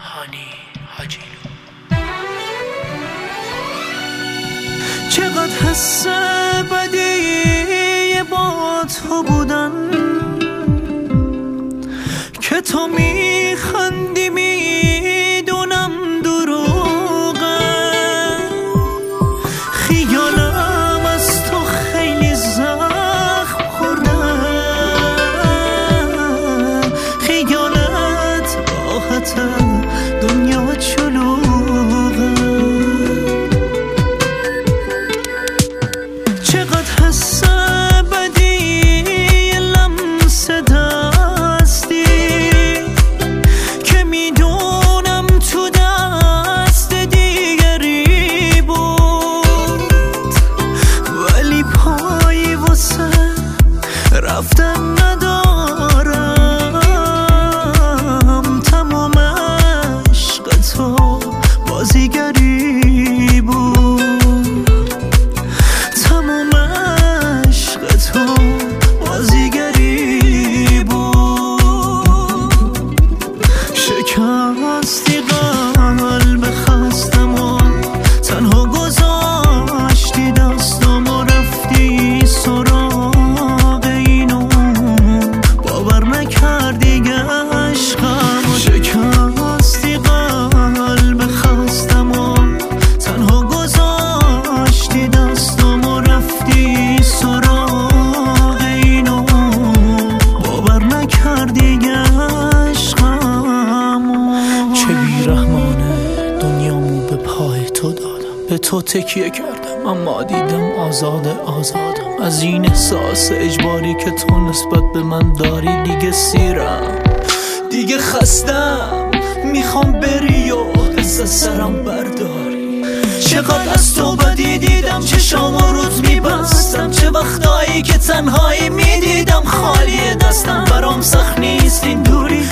هانی حاجینو. چقدر حس بدی با تو بودن که تو میخندی میدونم دروغه، خیالم از تو خیلی زخم خورده، خیالت راحته دنیا چلوغه. چقدر حس بدی لمس دستی که میدونم تو دست دیگری بود، ولی پایی واسه رفتن ندارم، تمام عشق تو بازیگری بود، تمام عشق تو بازیگری بود. شکستی قلب خستم و تنها گذاشتی دستم و رفتی سراغ اینو، باور نکردی عشقم. شکستی قلب خستم و تنها گذاشتی دستم و رفتی سراغ اینو، باور نکردی عشقم. چه بیرحمانه دنیامو به پای تو دادم، به تو تکیه کردم اما دیدم آزادم از این احساس اجباری که تو نسبت به من داری. دیگه سیرم، دیگه خستم، میخوام بری و از سرم برداری. چقدر از تو بدی دیدم، چشامو روت میبستم، چه وقتایی که تنهایی میدیدم خالی دستم. برام سخت نیست این دوری